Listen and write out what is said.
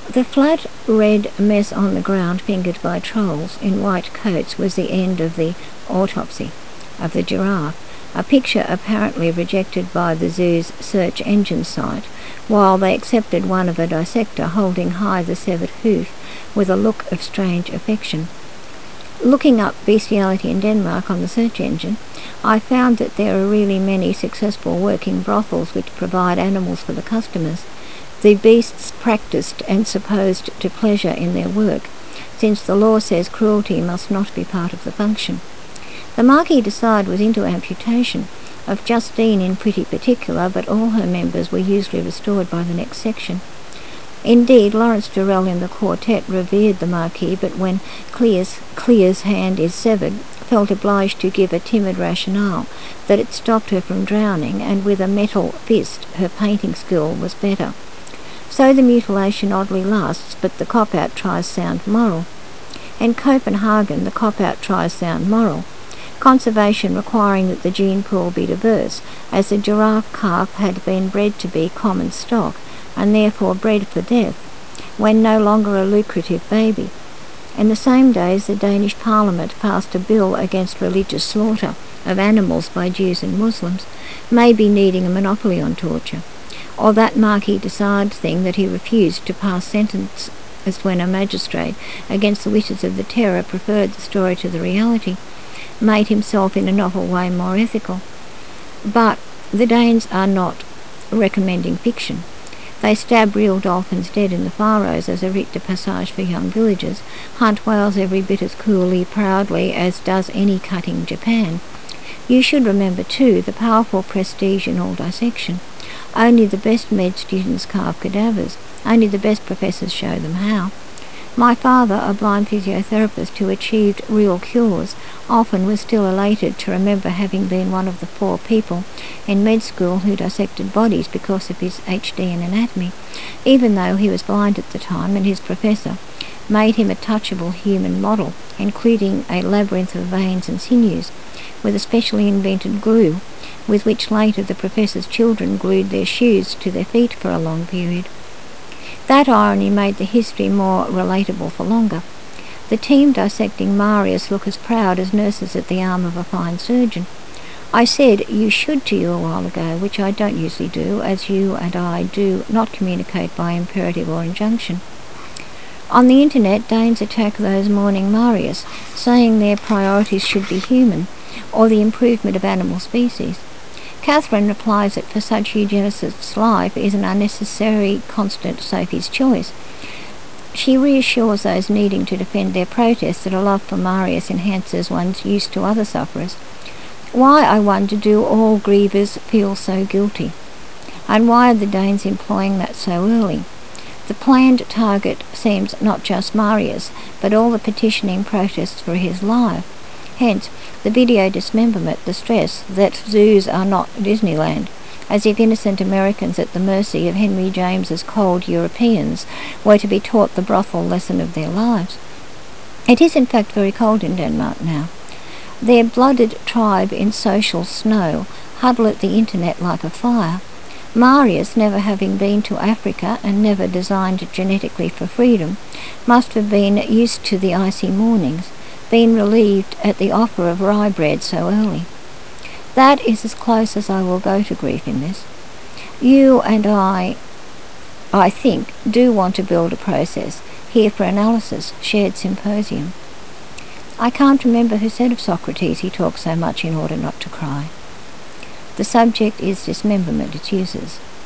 The flat red mess on the ground fingered by trolls in white coats was the end of the autopsy of the giraffe, a picture apparently rejected by the zoo's search engine site, while they accepted one of a dissector holding high the severed hoof with a look of strange affection. Looking up bestiality in Denmark on the search engine, I found that there are really many successful working brothels which provide animals for the customers, the beasts practised and supposed to pleasure in their work, since the law says cruelty must not be part of the function. The Marquis de Sade was into amputation, of Justine in pretty particular, but all her members were usually restored by the next section. Indeed, Lawrence Durrell in the quartet revered the Marquis, but when Clear's hand is severed, felt obliged to give a timid rationale that it stopped her from drowning, and with a metal fist her painting skill was better. So the mutilation oddly lasts, but the cop-out tries sound moral. In Copenhagen, the cop-out tries sound moral, conservation requiring that the gene pool be diverse, as the giraffe calf had been bred to be common stock, and therefore bred for death, when no longer a lucrative baby. In the same days, the Danish Parliament passed a bill against religious slaughter of animals by Jews and Muslims, maybe needing a monopoly on torture, or that Marquis de Sade thing that he refused to pass sentence as when a magistrate, against the wishes of the terror, preferred the story to the reality, made himself in a novel way more ethical. But the Danes are not recommending fiction. They stab real dolphins dead in the Faroes as a rite de passage for young villagers, hunt whales every bit as coolly, proudly as does any cutting Japan. You should remember, too, the powerful prestige in all dissection. Only the best med students carve cadavers. Only the best professors show them how. My father, a blind physiotherapist who achieved real cures, often was still elated to remember having been one of the 4 people in med school who dissected bodies because of his HD in anatomy, even though he was blind at the time and his professor made him a touchable human model, including a labyrinth of veins and sinews, with a specially invented glue, with which later the professor's children glued their shoes to their feet for a long period. That irony made the history more relatable for longer. The team dissecting Marius look as proud as nurses at the arm of a fine surgeon. I said you should to you a while ago, which I don't usually do, as you and I do not communicate by imperative or injunction. On the internet, Danes attack those mourning Marius, saying their priorities should be human, or the improvement of animal species. Catherine replies that for such eugenicists life is an unnecessary constant Sophie's choice. She reassures those needing to defend their protest that a love for Marius enhances one's use to other sufferers. Why, I wonder, do all grievers feel so guilty? And why are the Danes employing that so early? The planned target seems not just Marius, but all the petitioning protests for his life. Hence, the video dismemberment, the stress that zoos are not Disneyland, as if innocent Americans at the mercy of Henry James's cold Europeans were to be taught the brothel lesson of their lives. It is in fact very cold in Denmark now. Their blooded tribe in social snow huddle at the internet like a fire. Marius, never having been to Africa and never designed genetically for freedom, must have been used to the icy mornings, been relieved at the offer of rye bread so early. That is as close as I will go to grief in this. You and I think, do want to build a process, here for analysis, shared symposium. I can't remember who said of Socrates he talked so much in order not to cry. The subject is dismemberment, its uses.